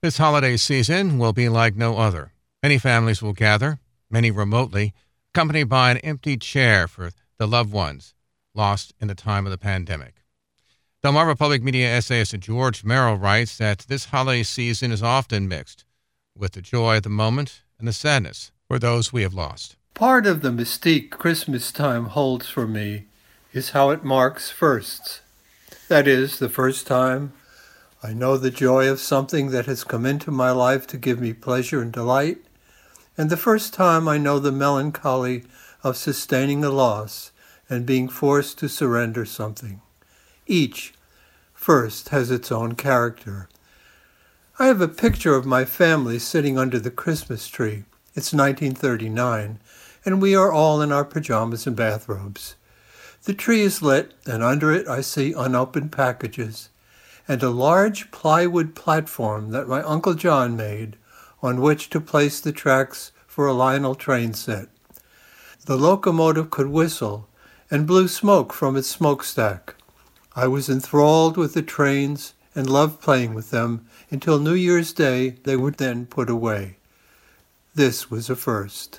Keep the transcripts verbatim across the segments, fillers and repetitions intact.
This holiday season will be like no other. Many families will gather, many remotely, accompanied by an empty chair for the loved ones lost in the time of the pandemic. Delmarva Public Media essayist George Merrill writes that this holiday season is often mixed with the joy of the moment and the sadness for those we have lost. Part of the mystique Christmas time holds for me is how it marks firsts. That is, the first time I know the joy of something that has come into my life to give me pleasure and delight, and the first time I know the melancholy of sustaining a loss and being forced to surrender something. Each first has its own character. I have a picture of my family sitting under the Christmas tree. It's nineteen thirty-nine, and we are all in our pajamas and bathrobes. The tree is lit, and under it I see unopened packages and a large plywood platform that my Uncle John made on which to place the tracks for a Lionel train set. The locomotive could whistle and blew smoke from its smokestack. I was enthralled with the trains and loved playing with them until New Year's Day they were then put away. This was a first.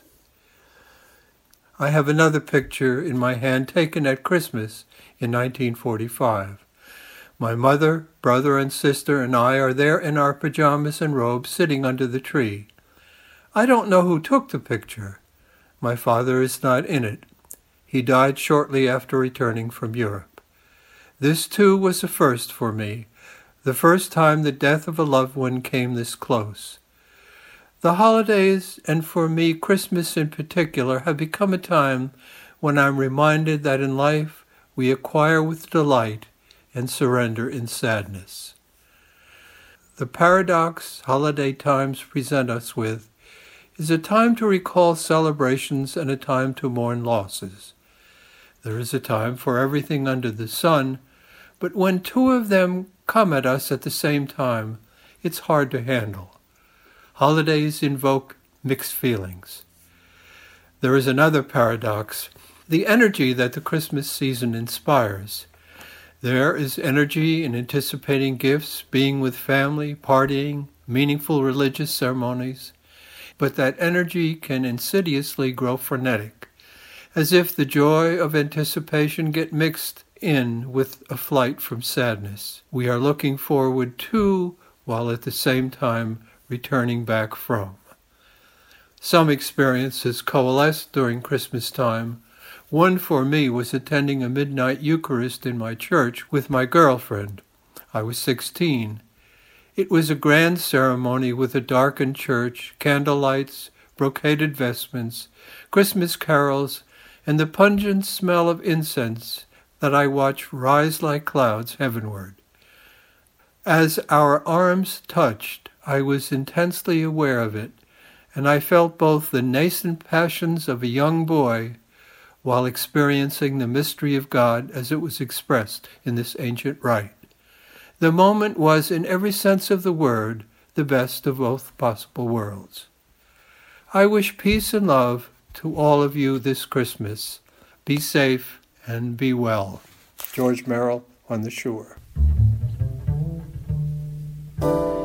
I have another picture in my hand taken at Christmas in nineteen forty-five. My mother, brother, and sister and I are there in our pajamas and robes sitting under the tree. I don't know who took the picture. My father is not in it. He died shortly after returning from Europe. This, too, was a first for me, the first time the death of a loved one came this close. The holidays, and for me Christmas in particular, have become a time when I'm reminded that in life we acquire with delight and surrender in sadness. The paradox holiday times present us with is a time to recall celebrations and a time to mourn losses. There is a time for everything under the sun, but when two of them come at us at the same time, it's hard to handle. Holidays invoke mixed feelings. There is another paradox, the energy that the Christmas season inspires. There is energy in anticipating gifts, being with family, partying, meaningful religious ceremonies, but that energy can insidiously grow frenetic, as if the joy of anticipation get mixed in with a flight from sadness we are looking forward to while at the same time returning back from. Some experiences coalesced during Christmas time. One for me was attending a midnight Eucharist in my church with my girlfriend. I was sixteen. It was a grand ceremony with a darkened church, candlelights, brocaded vestments, Christmas carols, and the pungent smell of incense that I watched rise like clouds heavenward. As our arms touched, I was intensely aware of it, and I felt both the nascent passions of a young boy while experiencing the mystery of God as it was expressed in this ancient rite. The moment was, in every sense of the word, the best of both possible worlds. I wish peace and love to all of you this Christmas. Be safe and be well. George Merrill, On the Shore.